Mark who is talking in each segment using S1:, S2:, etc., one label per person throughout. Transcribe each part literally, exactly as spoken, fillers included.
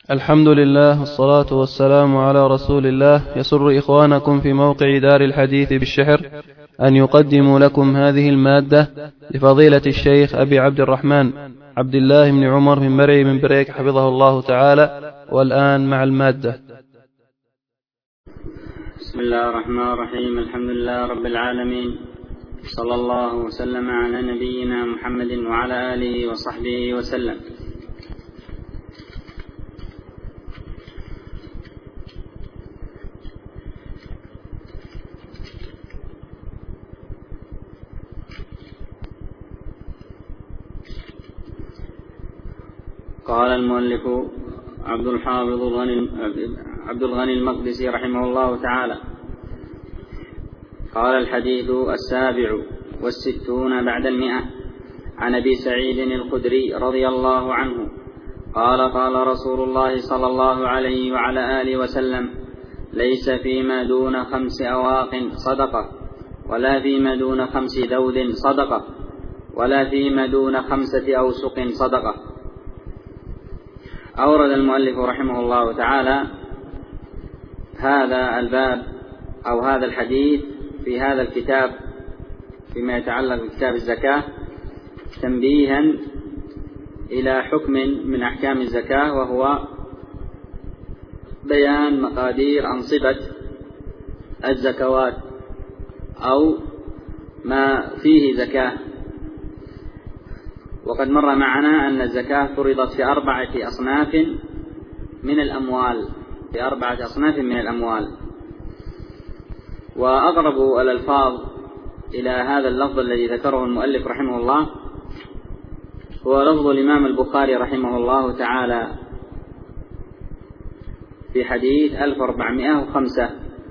S1: الحمد لله والصلاة والسلام على رسول الله. يسر إخوانكم في موقع دار الحديث بالشحر أن يقدموا لكم هذه المادة لفضيلة الشيخ أبي عبد الرحمن عبد الله بن عمر بن مرعي من بريك حفظه الله تعالى. والآن مع المادة.
S2: بسم الله الرحمن الرحيم. الحمد لله رب العالمين، صلى الله وسلم على نبينا محمد وعلى آله وصحبه وسلم. قال المؤلف عبد الحافظ الغني عبد الغني المقدسي رحمه الله تعالى: قال الحديث السابع والستون بعد المئة عن أبي سعيد الخدري رضي الله عنه قال: قال رسول الله صلى الله عليه وعلى آله وسلم: ليس فيما دون خمس أواق صدقة، ولا فيما دون خمس ذود صدقة، ولا فيما دون خمسة أوسق صدقة. أورد المؤلف رحمه الله تعالى هذا الباب أو هذا الحديث في هذا الكتاب فيما يتعلق بكتاب الزكاة تنبيها إلى حكم من أحكام الزكاة، وهو بيان مقادير أنصبة الزكوات أو ما فيه زكاة. وقد مر معنا أن الزكاة فرضت في أربعة أصناف من الأموال في أربعة أصناف من الأموال وأقرب الألفاظ إلى هذا اللفظ الذي ذكره المؤلف رحمه الله هو لفظ الإمام البخاري رحمه الله تعالى في حديث ألف وأربعمائة وخمسة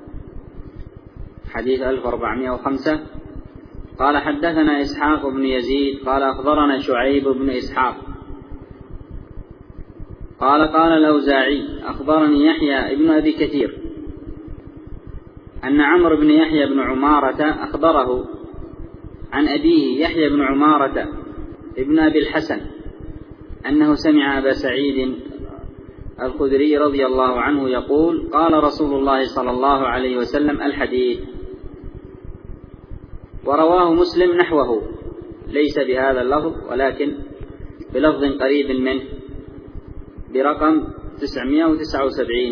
S2: حديث ألف وأربعمائة وخمسة قال: حدثنا إسحاق بن يزيد قال: أخبرنا شعيب بن إسحاق قال: قال الأوزاعي: أخبرني يحيى بن أبي كثير أن عمرو بن يحيى بن عمارة أخبره عن أبيه يحيى بن عمارة ابن أبي الحسن أنه سمع أبا سعيد الخدري رضي الله عنه يقول: قال رسول الله صلى الله عليه وسلم الحديث. ورواه مسلم نحوه، ليس بهذا اللفظ ولكن بلفظ قريب منه برقم تسعمائة وتسعة وسبعين.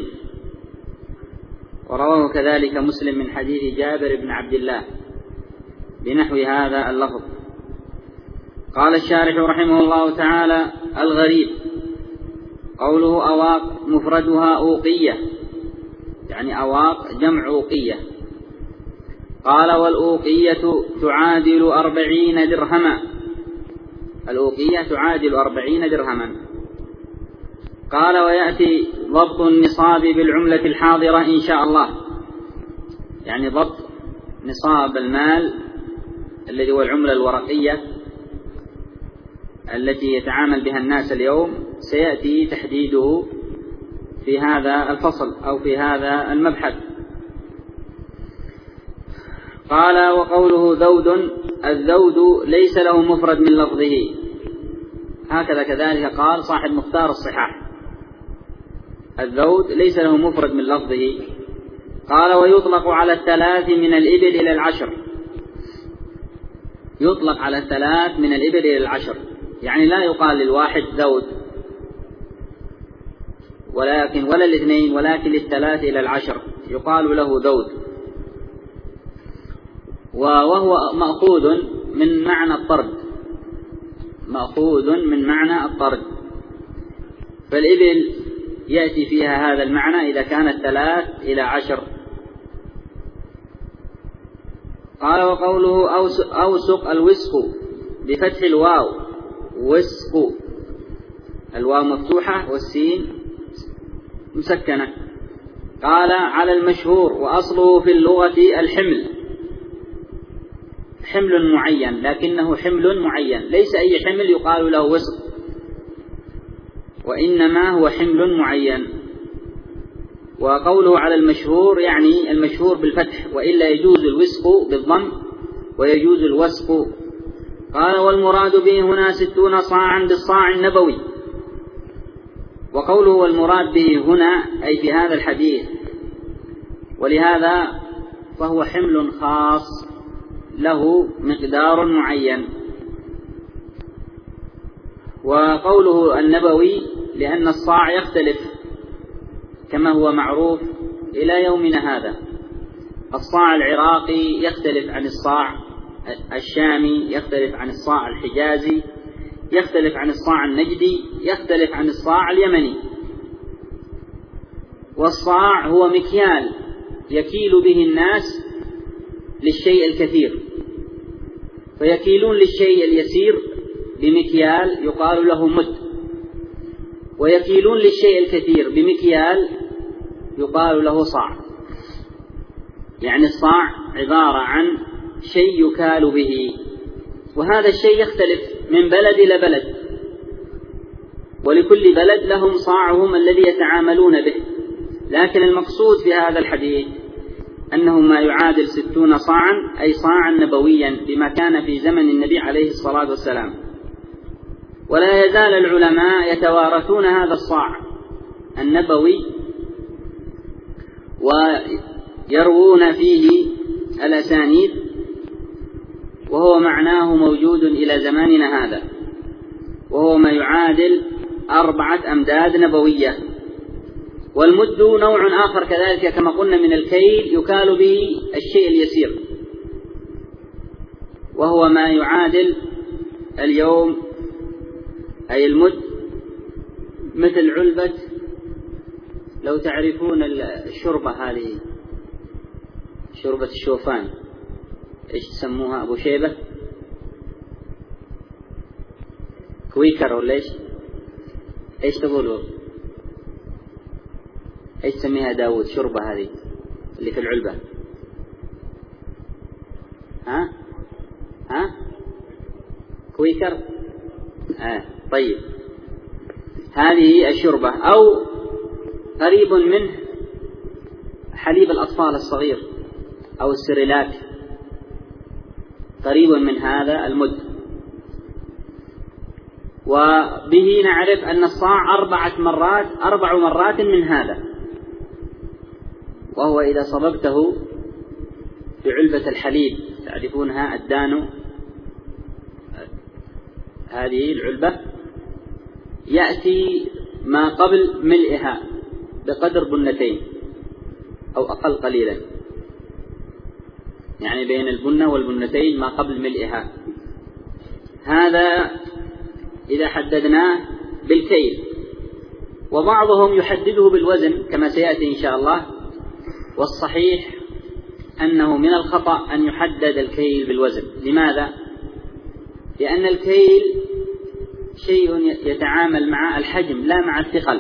S2: ورواه كذلك مسلم من حديث جابر بن عبد الله بنحو هذا اللفظ. قال الشارح رحمه الله تعالى: الغريب قوله أواق مفردها أوقية، يعني أواق جمع أوقية. قال: والأوقية تعادل أربعين درهما الأوقية تعادل أربعين درهما. قال: ويأتي ضبط النصاب بالعملة الحاضرة إن شاء الله، يعني ضبط نصاب المال الذي هو العملة الورقية التي يتعامل بها الناس اليوم سيأتي تحديده في هذا الفصل أو في هذا المبحث. قال: وقوله ذود، الذود ليس له مفرد من لفظه، هكذا كذلك قال صاحب مختار الصحاح: الذود ليس له مفرد من لفظه. قال: ويطلق على الثلاث من الإبل إلى العشر يطلق على الثلاث من الإبل إلى العشر، يعني لا يقال للواحد ذود ولكن ولا الاثنين، ولكن للثلاث إلى العشر يقال له ذود، وهو مأخوذ من معنى الطرد مأخوذ من معنى الطرد فالإبل يأتي فيها هذا المعنى إذا كانت ثلاث إلى عشر. قال: وقوله أوسق الوسق بفتح الواو، وسق الواو مفتوحة والسين مسكنة. قال: على المشهور، وأصله في اللغة الحمل، حمل معين، لكنه حمل معين، ليس أي حمل يقال له وسق، وإنما هو حمل معين. وقوله على المشهور يعني المشهور بالفتح، وإلا يجوز الوسق بالضم ويجوز الوسق. قال: والمراد به هنا ستون صاعا بالصاع النبوي، وقوله والمراد به هنا أي في هذا الحديث، ولهذا فهو حمل خاص له مقدار معين. وقوله النبوي لأن الصاع يختلف كما هو معروف إلى يومنا هذا. الصاع العراقي يختلف عن الصاع الشامي، يختلف عن الصاع الحجازي، يختلف عن الصاع النجدي، يختلف عن الصاع اليمني. والصاع هو مكيال يكيل به الناس للشيء الكثير، فيكيلون للشيء اليسير بمكيال يقال له مد، ويكيلون للشيء الكثير بمكيال يقال له صاع. يعني الصاع عبارة عن شيء يكال به، وهذا الشيء يختلف من بلد إلى بلد، ولكل بلد لهم صاعهم الذي يتعاملون به. لكن المقصود في هذا الحديث أنه ما يعادل ستون صاعا، أي صاعا نبويا بما كان في زمن النبي عليه الصلاة والسلام. ولا يزال العلماء يتوارثون هذا الصاع النبوي ويروون فيه الأسانيد، وهو معناه موجود إلى زماننا هذا، وهو ما يعادل أربعة أمداد نبوية. والمد نوع آخر كذلك كما قلنا من الكيل يكال به الشيء اليسير، وهو ما يعادل اليوم أي المد مثل علبة، لو تعرفون الشربة هذه شربة الشوفان إيش تسموها أبو شيبة؟ كويكر ولا إيش؟ إيش تقولوا؟ إيش تسميها داود شربة هذه اللي في العلبة؟ ها؟ ها؟ كويكر؟ آه طيب، هذه الشربة أو قريب منه حليب الأطفال الصغير أو السريلاك، قريب من هذا المد. وبه نعرف أن الصاع أربعة مرات أربع مرات من هذا، وهو إذا صببته في علبة الحليب تعرفونها الدانو، هذه العلبة يأتي ما قبل ملئها بقدر بنتين أو أقل قليلا، يعني بين البنة والبنتين ما قبل ملئها. هذا إذا حددناه بالكيل، وبعضهم يحدده بالوزن كما سيأتي إن شاء الله، والصحيح أنه من الخطأ أن يحدد الكيل بالوزن. لماذا؟ لأن الكيل شيء يتعامل مع الحجم لا مع الثقل،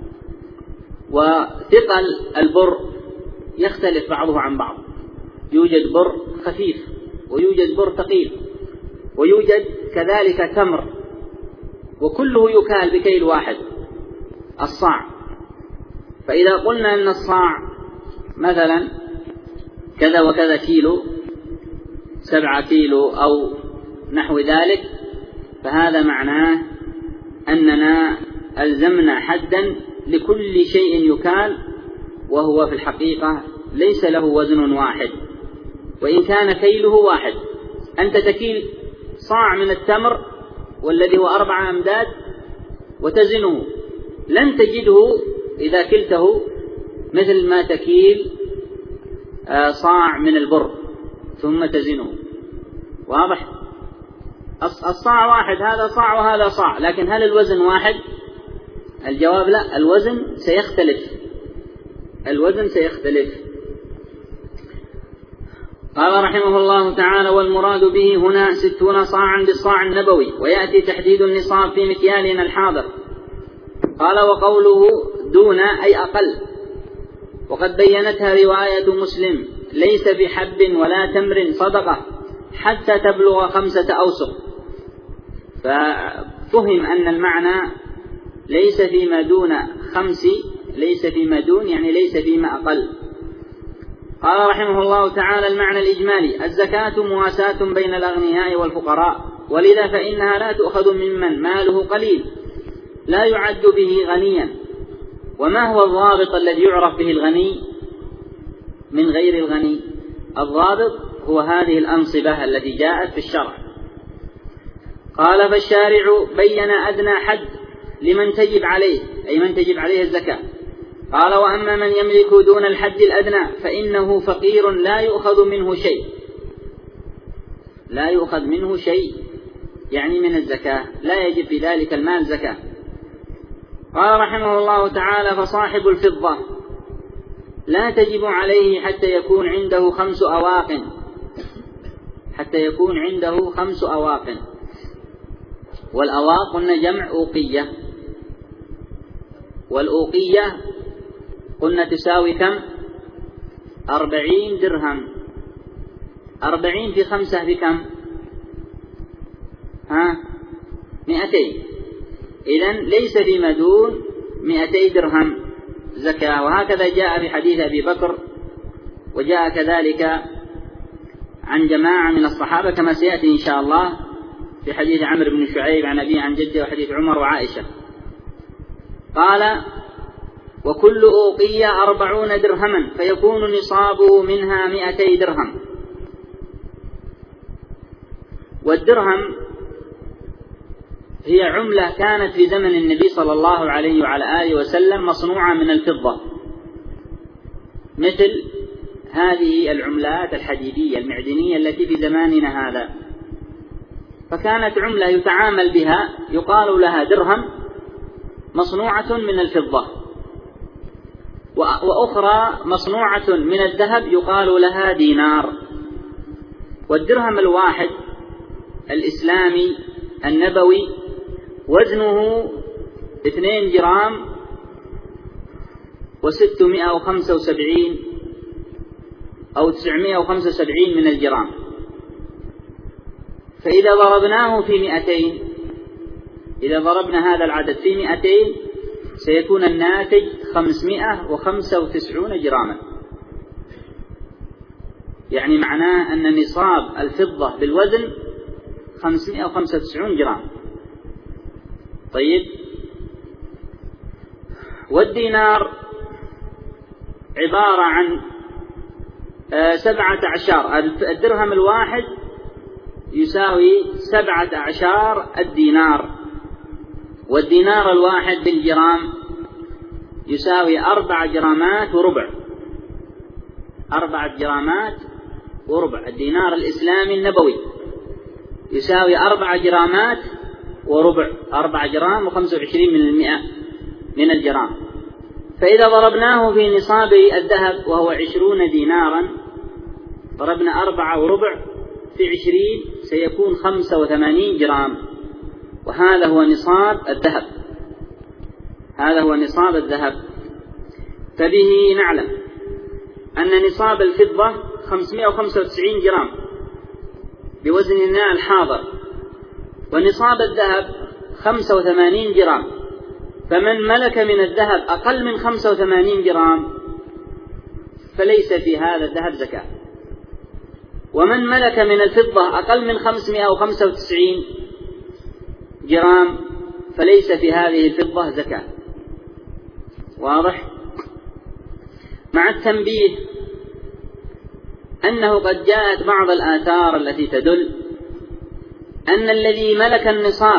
S2: وثقل البر يختلف بعضه عن بعض، يوجد بر خفيف ويوجد بر ثقيل، ويوجد كذلك تمر، وكله يكال بكيل واحد الصاع. فإذا قلنا أن الصاع مثلا كذا وكذا كيلو، سبعة كيلو أو نحو ذلك، فهذا معناه أننا ألزمنا حدا لكل شيء يكال، وهو في الحقيقة ليس له وزن واحد، وإن كان كيله واحد. أنت تكيل صاع من التمر والذي هو أربع أمداد وتزنه، لن تجده إذا كلته مثل ما تكيل صاع من البر ثم تزنه. واضح؟ الصاع واحد، هذا صاع وهذا صاع، لكن هل الوزن واحد؟ الجواب لا، الوزن سيختلف، الوزن سيختلف. قال رحمه الله تعالى: والمراد به هنا ستون صاعا بالصاع النبوي، ويأتي تحديد النصاب في مكيالنا الحاضر. قال: وقوله دون أي أقل، وقد بينتها رواية مسلم: ليس بحب ولا تمر صدقة حتى تبلغ خمسة أوسق. ففهم أن المعنى ليس فيما دون خمس، ليس فيما دون يعني ليس فيما أقل. قال رحمه الله تعالى: المعنى الإجمالي: الزكاة مواساة بين الأغنياء والفقراء، ولذا فإنها لا تؤخذ ممن ماله قليل لا يعد به غنيا، وما هو الضابط الذي يعرف به الغني من غير الغني؟ الضابط هو هذه الأنصبة التي جاءت في الشرع. قال: فالشارع بين أدنى حد لمن تجب عليه، أي من تجب عليه الزكاة. قال: وأما من يملك دون الحد الأدنى فإنه فقير لا يؤخذ منه شيء، لا يؤخذ منه شيء يعني من الزكاة، لا يجب في ذلك المال زكاة. قال رحمه الله تعالى: فصاحب الفضة لا تجب عليه حتى يكون عنده خمس أواق، حتى يكون عنده خمس أواق. والأواق قلنا جمع أوقية، والأوقية قلنا تساوي كم؟ أربعين درهم. أربعين في خمسة بكم؟ ها؟ مئتين. إذن ليس فيما دون مئتي درهم زكاة. وهكذا جاء في حديث أبي بكر، وجاء كذلك عن جماعة من الصحابة كما سيأتي إن شاء الله في حديث عمرو بن شعيب عن أبيه عن جده، وحديث عمر وعائشة. قال: وكل أوقية أربعون درهما فيكون نصابه منها مئتي درهم. والدرهم هي عملة كانت في زمن النبي صلى الله عليه وعلى آله وسلم مصنوعة من الفضة، مثل هذه العملات الحديدية المعدنية التي في زماننا هذا. فكانت عملة يتعامل بها يقال لها درهم، مصنوعة من الفضة. وأخرى مصنوعة من الذهب يقال لها دينار. والدرهم الواحد الإسلامي النبوي وزنه اثنين جرام وستمائة وخمسة وسبعين أو تسعمائة وخمسة وسبعين من الجرام. فإذا ضربناه في مئتين، إذا ضربنا هذا العدد في مئتين سيكون الناتج خمسمائة وخمسة وتسعين جراما. يعني معناه أن نصاب الفضة بالوزن خمسمائة وخمسة وتسعين جرام. طيب، والدينار عبارة عن سبعة أعشار. الدرهم الواحد يساوي سبعة أعشار الدينار، والدينار الواحد بالجرام يساوي أربع جرامات وربع. أربعة جرامات وربع. الدينار الإسلامي النبوي يساوي أربع جرامات وربع، أربع جرام وخمسة وعشرين من المئة من الجرام. فإذا ضربناه في نصاب الذهب وهو عشرون دينارا، ضربنا أربعة وربع في عشرين سيكون خمسة وثمانين جرام، وهذا هو نصاب الذهب. هذا هو نصاب الذهب. فبه نعلم أن نصاب الفضة خمسمائة وخمسة وتسعين جرام بوزننا الحاضر، ونصاب الذهب خمسة وثمانين جرام. فمن ملك من الذهب أقل من خمسة وثمانين جرام فليس في هذا الذهب زكاة، ومن ملك من الفضة أقل من خمسمائة وخمسة وتسعين جرام فليس في هذه الفضة زكاة. واضح؟ مع التنبيه أنه قد جاءت بعض الآثار التي تدل أن الذي ملك النصاب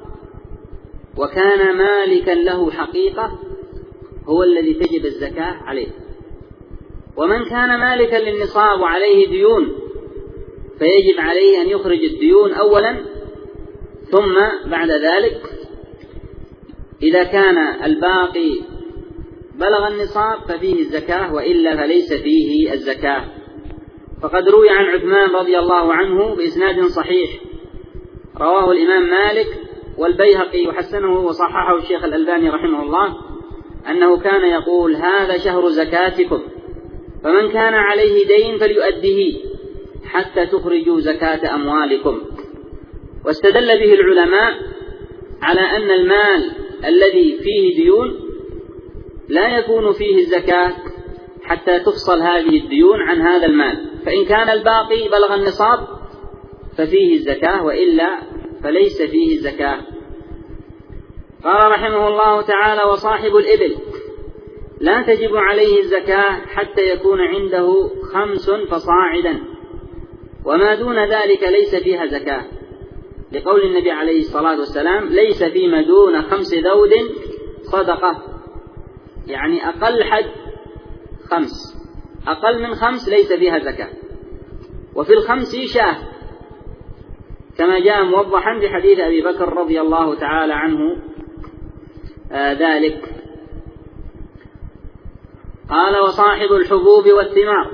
S2: وكان مالكا له حقيقة هو الذي تجب الزكاة عليه، ومن كان مالكا للنصاب وعليه ديون فيجب عليه أن يخرج الديون أولا، ثم بعد ذلك إذا كان الباقي بلغ النصاب ففيه الزكاة، وإلا فليس فيه الزكاة. فقد روي عن عثمان رضي الله عنه بإسناد صحيح رواه الإمام مالك والبيهقي وحسنه وصححه الشيخ الألباني رحمه الله، أنه كان يقول: هذا شهر زكاتكم، فمن كان عليه دين فليؤديه حتى تخرجوا زكاة أموالكم. واستدل به العلماء على أن المال الذي فيه ديون لا يكون فيه الزكاة حتى تفصل هذه الديون عن هذا المال، فإن كان الباقي بلغ النصاب ففيه الزكاة، وإلا فليس فيه الزكاة. قال رحمه الله تعالى: وصاحب الإبل لا تجب عليه الزكاة حتى يكون عنده خمس فصاعدا، وما دون ذلك ليس فيها زكاة، لقول النبي عليه الصلاة والسلام: ليس فيما دون خمس ذود صدقة، يعني أقل حد خمس، أقل من خمس ليس فيها زكاة. وفي الخمس شاه، كما جاء موضحا بحديث أبي بكر رضي الله تعالى عنه آه ذلك. قال: وصاحب الحبوب والثمار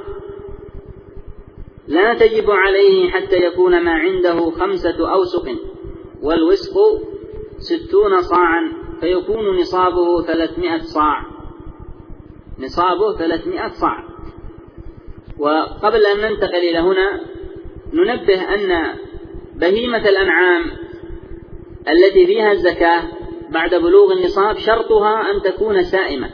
S2: لا تجب عليه حتى يكون ما عنده خمسة أوسق، والوسق ستون صاعا، فيكون نصابه ثلاثمائة صاع، نصابه ثلاثمائة صاع. وقبل أن ننتقل إلى هنا ننبه أن بهيمة الأنعام التي فيها الزكاة بعد بلوغ النصاب شرطها أن تكون سائمة،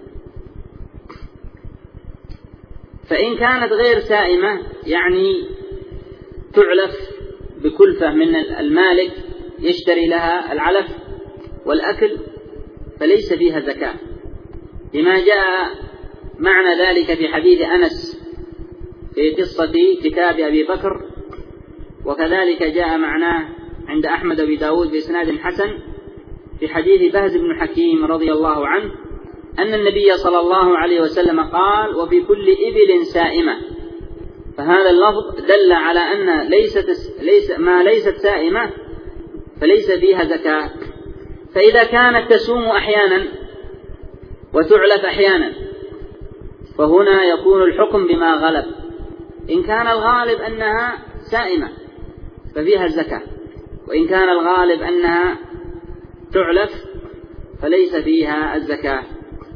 S2: فإن كانت غير سائمة يعني تعلف بكلفة من المالك يشتري لها العلف والأكل، فليس فيها زكاة، لما جاء معنى ذلك في حديث أنس في قصة كتاب أبي بكر، وكذلك جاء معناه عند أحمد بن داود بإسناد حسن في حديث بهز بن حكيم رضي الله عنه أن النبي صلى الله عليه وسلم قال: وفي كل إبل سائمة. فهذا اللفظ دل على أن ليست ليس ما ليست سائمة فليس فيها زكاة. فإذا كانت تسوم أحيانا وتعلف أحيانا فهنا يكون الحكم بما غلب. إن كان الغالب أنها سائمة ففيها الزكاة، وإن كان الغالب أنها تعلف فليس فيها الزكاة.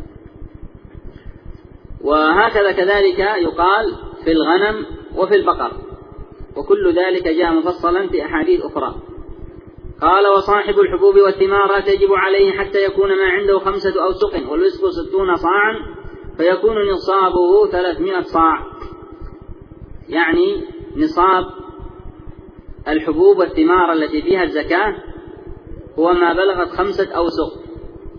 S2: وهكذا كذلك يقال في الغنم وفي البقر، وكل ذلك جاء مفصلا في أحاديث أخرى. قال: وصاحب الحبوب والثمار تجب عليه حتى يكون ما عنده خمسة أوسق، والوسق ستون صاعا، فيكون نصابه ثلاثمائة صاع، يعني نصاب الحبوب والثمار التي فيها الزكاة هو ما بلغت خمسة أوسق.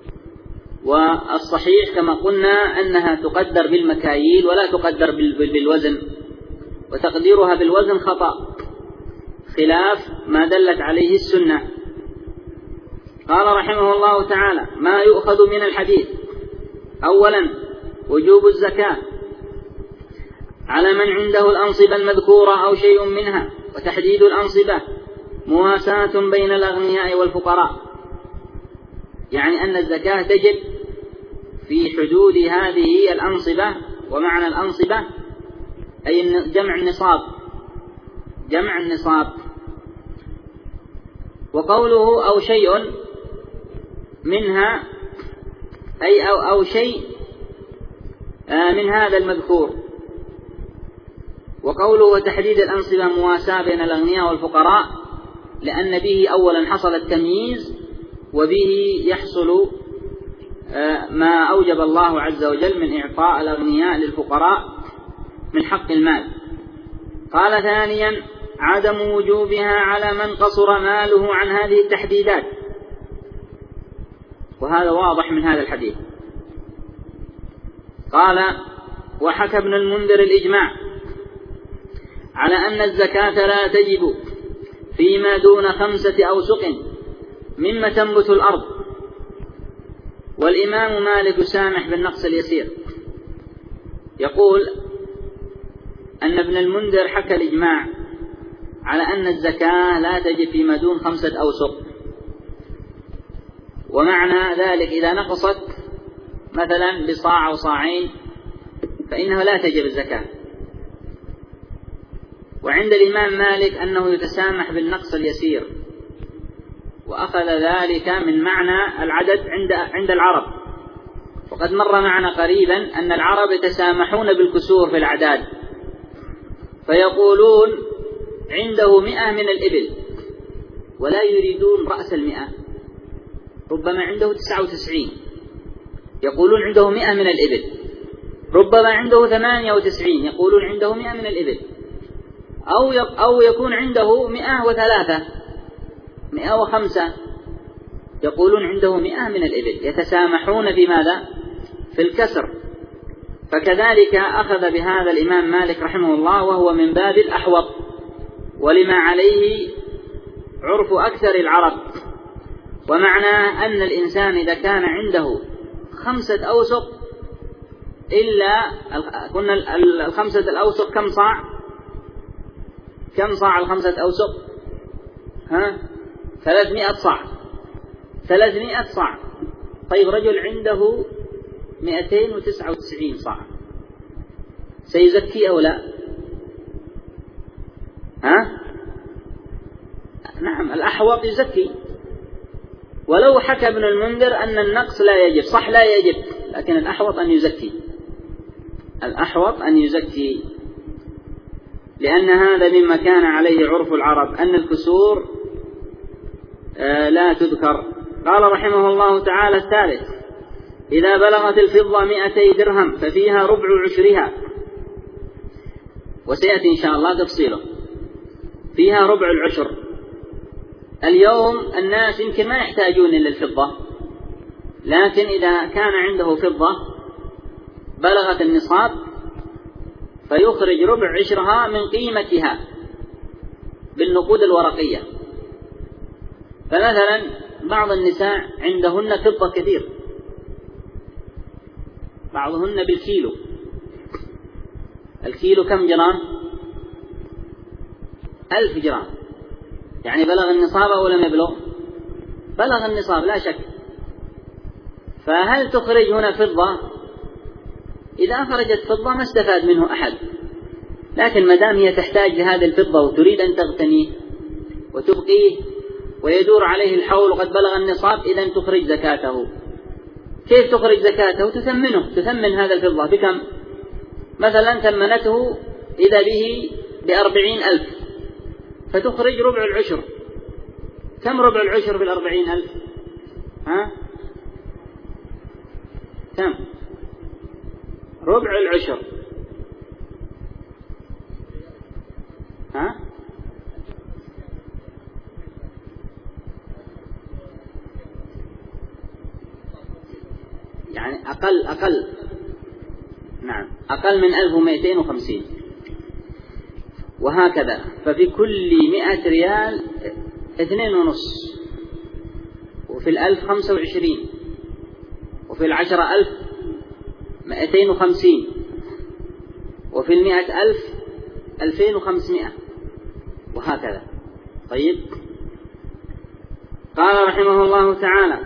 S2: والصحيح كما قلنا أنها تقدر بالمكاييل ولا تقدر بالوزن، وتقديرها بالوزن خطأ خلاف ما دلت عليه السنة. قال رحمه الله تعالى: ما يؤخذ من الحديث: أولا وجوب الزكاة على من عنده الأنصبة المذكورة أو شيء منها، وتحديد الأنصبة مواساة بين الأغنياء والفقراء، يعني أن الزكاة تجب في حدود هذه الأنصبة. ومعنى الأنصبة أي جمع النصاب، جمع النصاب. وقوله أو شيء منها أي أو, أو شيء من هذا المذكور. وقوله وتحديد الأنصبة مواساة بين الأغنياء والفقراء، لأن به أولا حصل التمييز، وبه يحصل ما أوجب الله عز وجل من إعطاء الأغنياء للفقراء من حق المال. قال: ثانيا عدم وجوبها على من قصر ماله عن هذه التحديدات، وهذا واضح من هذا الحديث. قال: وحكى ابن المنذر الإجماع على أن الزكاة لا تجب فيما دون خمسة أوسق مما تنبت الأرض. والإمام مالك سامح بالنقص اليسير، يقول أن ابن المنذر حكى الإجماع على أن الزكاة لا تجب فيما دون خمسة أوسق، ومعنى ذلك إذا نقصت مثلا بصاع أو صاعين فإنه لا تجب الزكاة. وعند الإمام مالك أنه يتسامح بالنقص اليسير، وأخذ ذلك من معنى العدد عند عند العرب. وقد مر معنا قريبا أن العرب يتسامحون بالكسور في الأعداد، فيقولون عنده مئة من الإبل ولا يريدون رأس المئة، ربما عنده تسعة وتسعين، يقولون عنده مئة من الإبل، ربما عنده ثمانية وتسعين، يقولون عنده مئة من الإبل، أو أو يكون عنده مئة وثلاثة، مئة وخمسة، يقولون عنده مئة من الإبل. يتسامحون في ماذا؟ في الكسر، فكذلك أخذ بهذا الإمام مالك رحمه الله، وهو من باب الأحوط ولما عليه عرف أكثر العرب. ومعناه أن الإنسان إذا كان عنده خمسة أوسق إلا قلنا الخمسة الأوسق كم صاع؟ كم صاع الخمسة أوسق؟ ها؟ ثلاثمائة صاع. ثلاثمائة صاع. طيب رجل عنده مئتين وتسعة وتسعين صاع، سيزكي أو لا؟ ها؟ نعم، الأحوط يزكي. ولو حكى ابن المنذر أن النقص لا يجب، صح لا يجب، لكن الأحوط أن يزكي. الأحوط أن يزكي، لأن هذا مما كان عليه عرف العرب، أن الكسور لا تذكر. قال رحمه الله تعالى: الثالث: إذا بلغت الفضة مئتي درهم ففيها ربع عشرها، وسيأتي إن شاء الله تفصيله. فيها ربع العشر. اليوم الناس يمكن ما يحتاجون إلا الفضة، لكن إذا كان عنده فضة بلغت النصاب فيخرج ربع عشرها من قيمتها بالنقود الورقية. فمثلا بعض النساء عندهن فضة كثير، بعضهن بالكيلو. الكيلو كم جرام؟ ألف جرام. يعني بلغ النصاب أو لم يبلغ؟ بلغ النصاب لا شك. فهل تخرج هنا فضة؟ إذا أخرجت فضة ما استفاد منه أحد، لكن مدام هي تحتاج لهذه الفضة وتريد أن تغتنيه وتبقيه ويدور عليه الحول وقد بلغ النصاب، إذن تخرج زكاته. كيف تخرج زكاته؟ تثمنه، تثمن هذا الفضة بكم؟ مثلا ثمنته إذا به بأربعين ألف، فتخرج ربع العشر. كم ربع العشر بالأربعين ألف؟ ها؟ كم؟ ربع العشر ها؟ يعني أقل أقل نعم أقل من ألف ومئتين وخمسين، وهكذا. ففي كل مئة ريال اثنين ونص، وفي الألف خمسة وعشرين، وفي العشرة ألف مئتين وخمسين، وفي المئة ألف ألفين وخمسمائة، وهكذا. طيب، قال رحمه الله تعالى: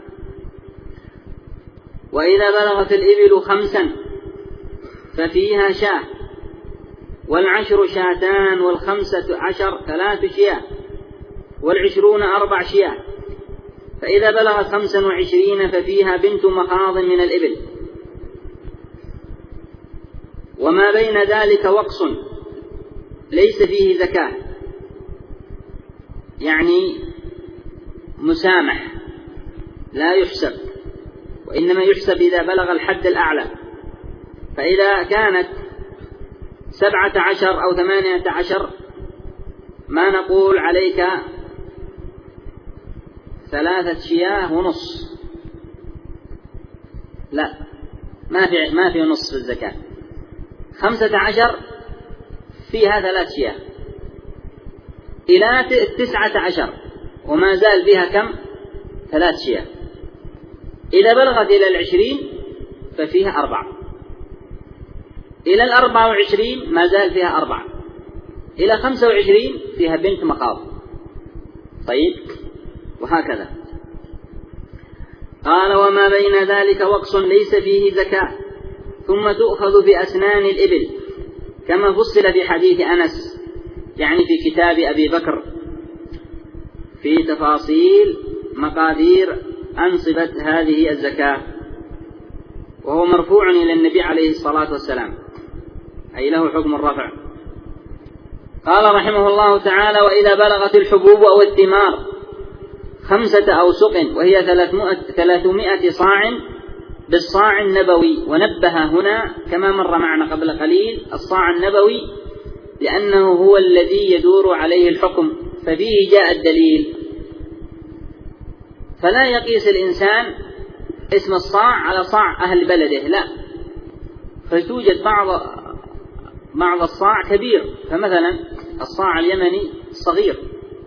S2: وإذا بلغت الإبل خمسا ففيها شاة، والعشر شاتان، والخمسة عشر ثلاث شياه، والعشرون أربع شياه. فإذا بلغت خمسا وعشرين ففيها بنت مخاض من الإبل. وما بين ذلك وقص ليس فيه زكاة، يعني مسامح لا يحسب، وإنما يحسب إذا بلغ الحد الأعلى. فإذا كانت سبعة عشر أو ثمانية عشر ما نقول عليك ثلاثة شياه ونص، لا، ما في ما في نص في الزكاة. خمسة عشر فيها ثلاث شياه، إلى تسعة عشر وما زال بها كم؟ ثلاث شياه. إذا بلغت إلى العشرين ففيها أربعة، إلى الأربعة وعشرين ما زال فيها أربعة، إلى خمسة وعشرين فيها بنت مخاض. طيب، وهكذا. قال: وما بين ذلك وقص ليس فيه زكاة، ثم تؤخذ بأسنان الإبل، كما فصل في حديث أنس، يعني في كتاب أبي بكر في تفاصيل مقادير أنصبت هذه الزكاة، وهو مرفوع إلى النبي عليه الصلاة والسلام، أي له حكم الرفع. قال رحمه الله تعالى: وإذا بلغت الحبوب أو الثمار خمسة أوسق وهي ثلاثمائة صاع بالصاع النبوي. ونبه هنا كما مر معنا قبل قليل الصاع النبوي لأنه هو الذي يدور عليه الحكم، ففيه جاء الدليل. فلا يقيس الإنسان اسم الصاع على صاع أهل بلده، لا، فتوجد بعض بعض الصاع كبير، فمثلا الصاع اليمني صغير،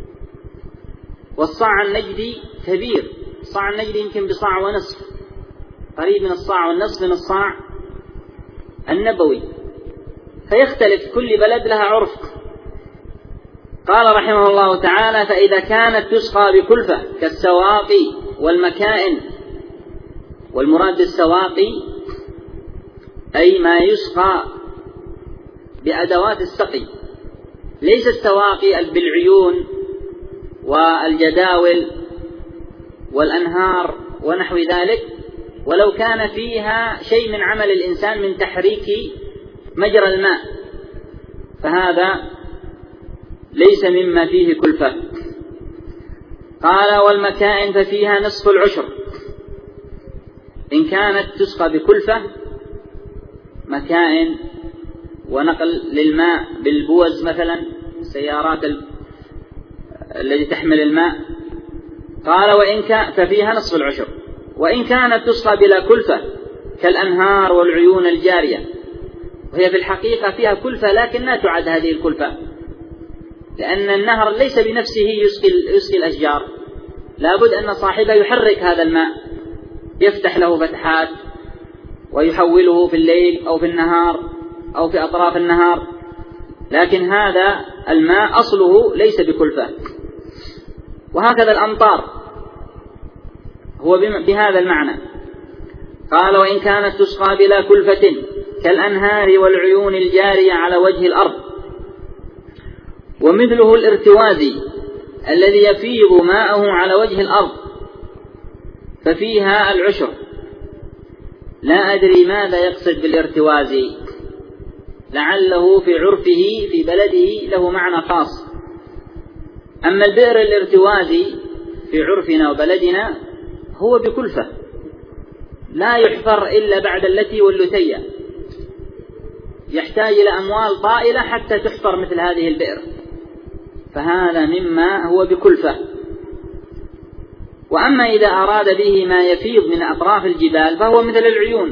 S2: والصاع النجدي كبير. الصاع النجدي يمكن بصاع ونصف، قريب من الصاع والنصف من الصاع النبوي، فيختلف، كل بلد لها عرف. قال رحمه الله تعالى: فإذا كانت تسقى بكلفة كالسواقي والمكائن، والمراد بالسواقي أي ما يسقى بأدوات السقي، ليس السواقي بالعيون والجداول والأنهار ونحو ذلك، ولو كان فيها شيء من عمل الإنسان من تحريك مجرى الماء، فهذا ليس مما فيه كلفة. قال: والمكائن ففيها نصف العشر، إن كانت تسقى بكلفة، مكائن ونقل للماء بالبوز مثلا، السيارات التي تحمل الماء. قال: وإن كان ففيها نصف العشر. وإن كانت تسقى بلا كلفة كالأنهار والعيون الجارية، وهي في الحقيقة فيها كلفة لكن لا تعد هذه الكلفة، لأن النهر ليس بنفسه يسقي, يسقي الأشجار، لابد أن صاحبه يحرك هذا الماء، يفتح له فتحات ويحوله في الليل أو في النهار أو في أطراف النهار، لكن هذا الماء أصله ليس بكلفة. وهكذا الأمطار هو بهذا المعنى. قال: وإن كانت تسقى بلا كلفة كالأنهار والعيون الجارية على وجه الأرض. ومثله الارتوازي الذي يفيض ماءه على وجه الأرض، ففيها العشر. لا أدري ماذا يقصد بالارتوازي، لعله في عرفه في بلده له معنى خاص. أما البئر الارتوازي في عرفنا وبلدنا هو بكلفة، لا يحفر إلا بعد اللتي واللتية، يحتاج إلى أموال طائلة حتى تحفر مثل هذه البئر، فهذا مما هو بكلفة. وأما إذا أراد به ما يفيض من أطراف الجبال فهو مثل العيون،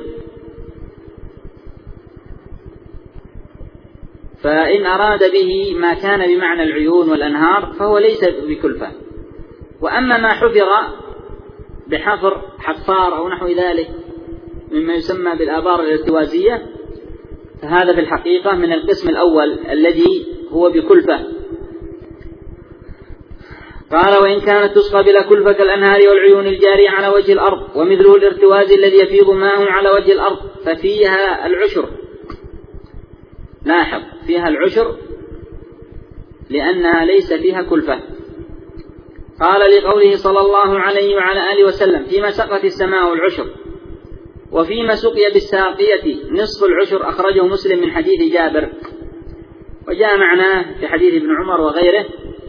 S2: فإن أراد به ما كان بمعنى العيون والأنهار فهو ليس بكلفة. وأما ما حفر بحفر حفار أو نحو ذلك مما يسمى بالآبار الارتوازية، فهذا في الحقيقة من القسم الأول الذي هو بكلفة. قال: وإن كانت تسقى بلا كلفة كالأنهار والعيون الجارية على وجه الأرض. ومثله الارتواز الذي يفيض ماءه على وجه الأرض، ففيها العشر. لاحظ، فيها العشر لأنها ليس فيها كلفة. قال: لقوله صلى الله عليه وعلى آله وسلم: فيما سقت السماء العشر، وفيما سقي بالساقية نصف العشر، أخرجه مسلم من حديث جابر، وجاء معناه في حديث ابن عمر وغيره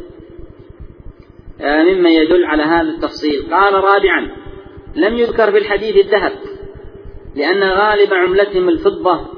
S2: مما يدل على هذا التفصيل. قال: رابعا: لم يذكر في الحديث الذهب، لأن غالب عملتهم الفضة،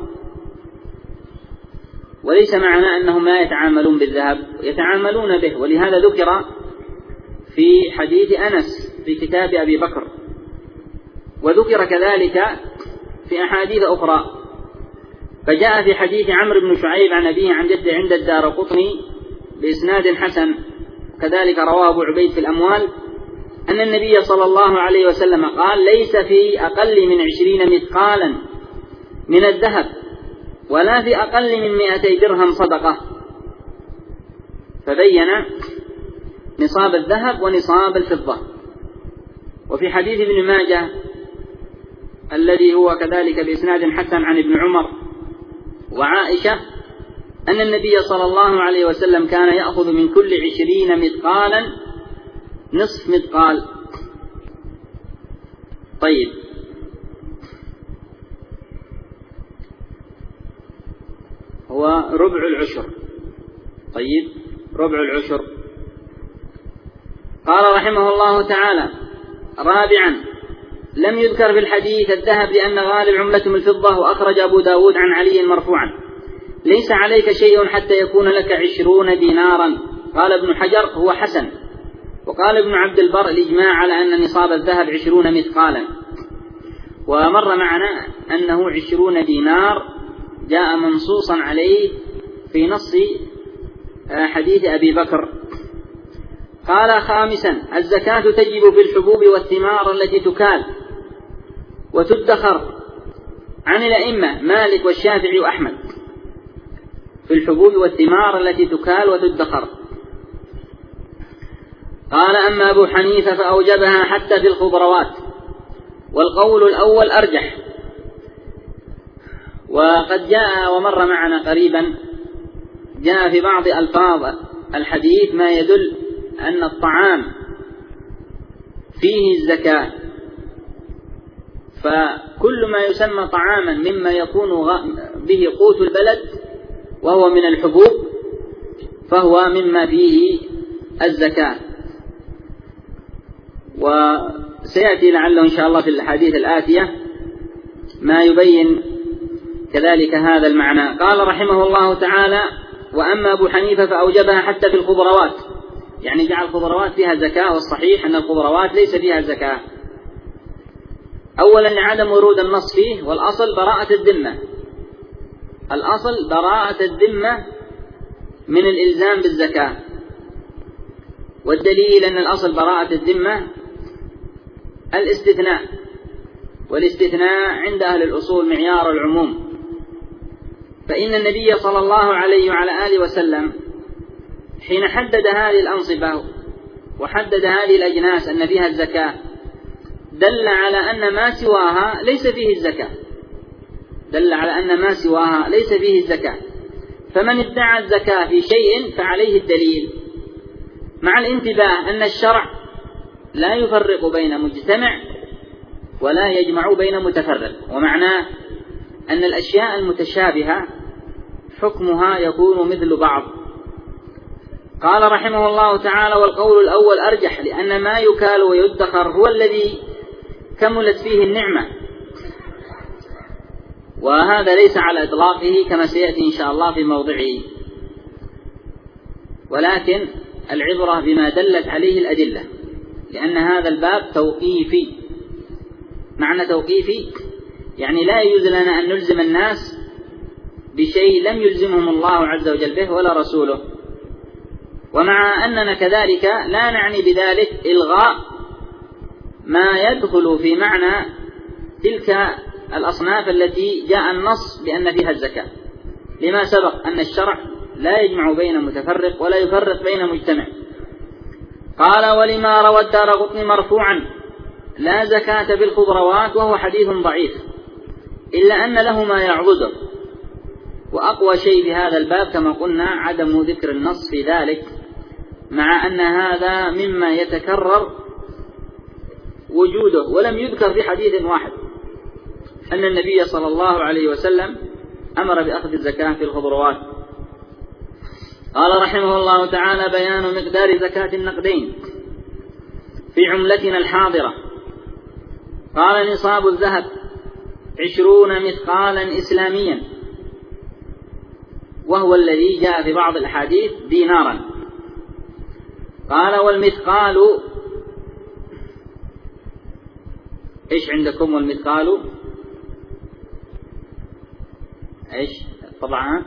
S2: وليس معنى أنهم لا يتعاملون بالذهب، يتعاملون به، ولهذا ذكر في حديث أنس في كتاب أبي بكر، وذكر كذلك في أحاديث أخرى. فجاء في حديث عمرو بن شعيب عن أبيه عن جده عند الدارقطني بإسناد حسن، كذلك رواه أبو عبيد في الأموال، أن النبي صلى الله عليه وسلم قال: ليس في أقل من عشرين مثقالا من الذهب، ولا في أقل من مئتي درهم صدقة. فبين نصاب الذهب ونصاب الفضة. وفي حديث ابن ماجه الذي هو كذلك بإسناد حسن عن ابن عمر وعائشة أن النبي صلى الله عليه وسلم كان يأخذ من كل عشرين مثقالا نصف مثقال. طيب، هو ربع العشر. طيب، ربع العشر. قال رحمه الله تعالى: رابعا: لم يذكر في الحديث الذهب لأن غالب عملتهم الفضة، وأخرج أبو داود عن علي مرفوعا: ليس عليك شيء حتى يكون لك عشرون دينارا. قال ابن حجر: هو حسن. وقال ابن عبد البر: الإجماع على أن نصاب الذهب عشرون مثقالا. ومر معنا أنه عشرون دينار جاء منصوصا عليه في نص حديث أبي بكر. قال خامسا: الزكاة تجب في الحبوب والثمار التي تكال وتدخر، عن الأئمة مالك والشافعي وأحمد، في الحبوب والثمار التي تكال وتدخر. قال: أما أبو حنيفة فأوجبها حتى في الخضروات، والقول الأول أرجح. وقد جاء ومر معنا قريبا جاء في بعض ألفاظ الحديث ما يدل أن الطعام فيه الزكاة، فكل ما يسمى طعاما مما يكون به قوت البلد وهو من الحبوب فهو مما فيه الزكاة. وسيأتي لعله إن شاء الله في الحديث الآتية ما يبين كذلك هذا المعنى. قال رحمه الله تعالى: وأما أبو حنيفة فأوجبها حتى في الخضروات، يعني جعل الخضروات فيها زكاة، والصحيح أن الخضروات ليس فيها زكاة. أولا لعدم ورود النص فيه، والأصل براءة الذمة، الأصل براءة الذمة من الإلزام بالزكاة، والدليل أن الأصل براءة الذمة الاستثناء، والاستثناء عند أهل الأصول معيار العموم. فإن النبي صلى الله عليه وعلى آله وسلم حين حدد هذه الأنصبة وحدد هذه الأجناس أن فيها الزكاة دل على أن ما سواها ليس فيه الزكاة، دل على أن ما سواها ليس فيه الزكاة. فمن ادعى الزكاة في شيء فعليه الدليل، مع الانتباه أن الشرع لا يفرق بين مجتمع ولا يجمع بين متفرق، ومعناه أن الأشياء المتشابهة حكمها يكون مثل بعض. قال رحمه الله تعالى: والقول الأول أرجح، لأن ما يكال ويدخر هو الذي كملت فيه النعمة، وهذا ليس على إطلاقه كما سيأتي إن شاء الله في موضعه، ولكن العبرة بما دلت عليه الأدلة، لأن هذا الباب توقيفي. معنى توقيفي يعني لا يجوز لنا أن نلزم الناس بشيء لم يلزمهم الله عز وجل به ولا رسوله، ومع أننا كذلك لا نعني بذلك إلغاء ما يدخل في معنى تلك الأصناف التي جاء النص بأن فيها الزكاة، لما سبق أن الشرع لا يجمع بين متفرق ولا يفرق بين مجتمع. قال: ولما روى الدارقطني مرفوعا لا زكاة بالخضروات، وهو حديث ضعيف، إلا أن له ما يعضده. وأقوى شيء بهذا الباب كما قلنا عدم ذكر النص في ذلك، مع أن هذا مما يتكرر وجوده، ولم يذكر في حديث واحد أن النبي صلى الله عليه وسلم أمر بأخذ الزكاة في الخضروات. قال رحمه الله تعالى: بيان مقدار زكاة النقدين في عملتنا الحاضرة. قال: نصاب الذهب عشرون مثقالا إسلاميا، وهو الذي جاء في بعض الأحاديث دينارا. قال: والمثقال إيش عندكم؟ والمثقال إيش طبعا؟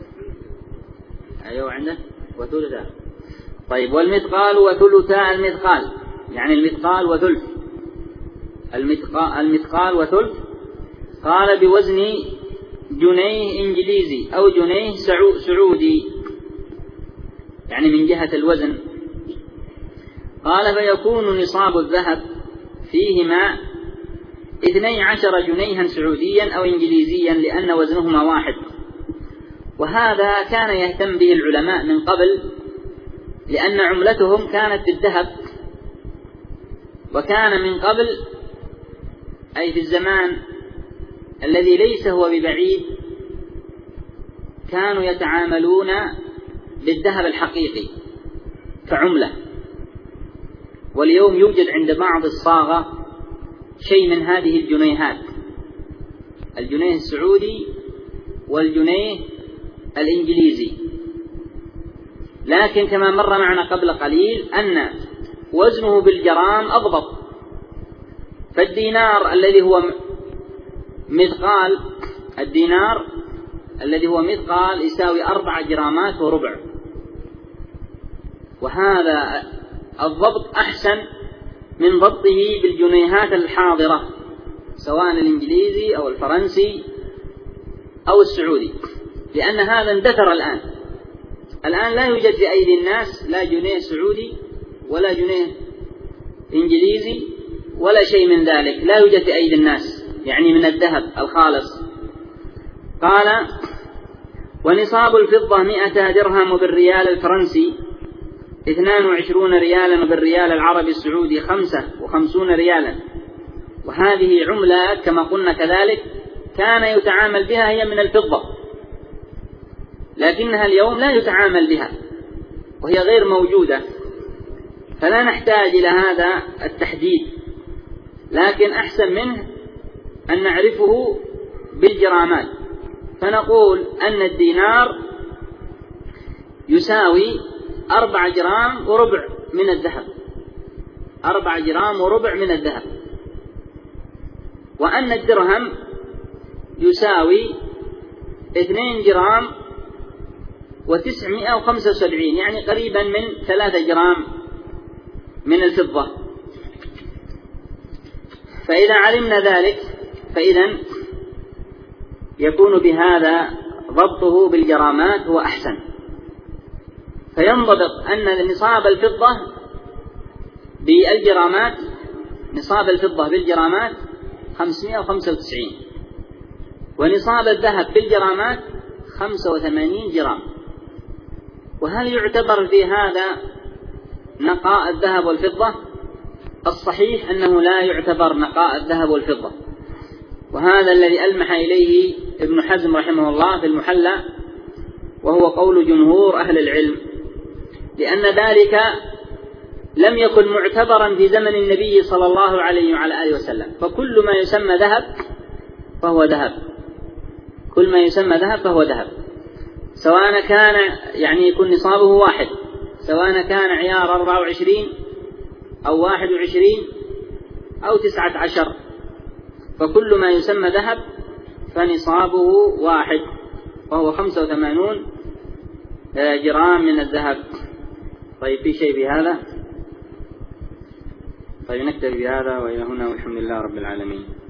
S2: أيوة عنده وثلثا. طيب، والمثقال وثلثا المثقال، يعني المثقال وثلث، المثقال وثلث. قال: بوزن جنيه إنجليزي أو جنيه سعودي، يعني من جهة الوزن. قال: فيكون نصاب الذهب فيهما اثني عشر جنيها سعوديا أو إنجليزيا، لأن وزنهما واحد. وهذا كان يهتم به العلماء من قبل، لأن عملتهم كانت بالذهب، وكان من قبل أي في الزمان الذي ليس هو ببعيد كانوا يتعاملون بالذهب الحقيقي كعملة. واليوم يوجد عند بعض الصاغة شيء من هذه الجنيهات، الجنيه السعودي والجنيه الإنجليزي، لكن كما مر معنا قبل قليل أن وزنه بالجرام أضبط. فالدينار الذي هو مثقال الدينار الذي هو مثقال يساوي أربعة جرامات وربع، وهذا الضبط أحسن من ضبطه بالجنيهات الحاضرة سواء الإنجليزي أو الفرنسي أو السعودي، لأن هذا اندثر الآن. الآن لا يوجد في أيدي الناس لا جنيه سعودي ولا جنيه إنجليزي ولا شيء من ذلك، لا يوجد في أيدي الناس، يعني من الذهب الخالص. قال: ونصاب الفضة مئة درهم بالريال الفرنسي اثنان وعشرون ريالا، بالريال العربي السعودي خمسة وخمسون ريالا. وهذه عملة كما قلنا كذلك كان يتعامل بها، هي من الفضة، لكنها اليوم لا يتعامل بها وهي غير موجودة، فلا نحتاج إلى هذا التحديد، لكن أحسن منه أن نعرفه بالجرامات، فنقول أن الدينار يساوي أربع جرام وربع من الذهب، أربع جرام وربع من الذهب، وأن الدرهم يساوي اثنين جرام وتسعمائة وخمسة وسبعين، يعني قريبا من ثلاثة جرام من الفضة. فإذا علمنا ذلك فإذا يكون بهذا ضبطه بالجرامات هو أحسن، فينضبط أن نصاب الفضة بالجرامات، نصاب الفضة بالجرامات خمسمائة وخمسة وتسعين، ونصاب الذهب بالجرامات خمسة وثمانين جرام. وهل يعتبر في هذا نقاء الذهب والفضة؟ الصحيح أنه لا يعتبر نقاء الذهب والفضة، وهذا الذي ألمح إليه ابن حزم رحمه الله في المحلى، وهو قول جمهور أهل العلم، لأن ذلك لم يكن معتبرا في زمن النبي صلى الله عليه وعلى آله وسلم، فكل ما يسمى ذهب فهو ذهب، كل ما يسمى ذهب فهو ذهب، سواء كان يعني يكون نصابه واحد، سواء كان عيار أربعة وعشرين أو واحد وعشرين أو تسعة عشر، فكل ما يسمى ذهب فنصابه واحد، وهو خمسة وثمانون جرام من الذهب. طيب في شيء بهذا؟ طيب نكتفي بهذا وإلى هنا، والحمد لله رب العالمين.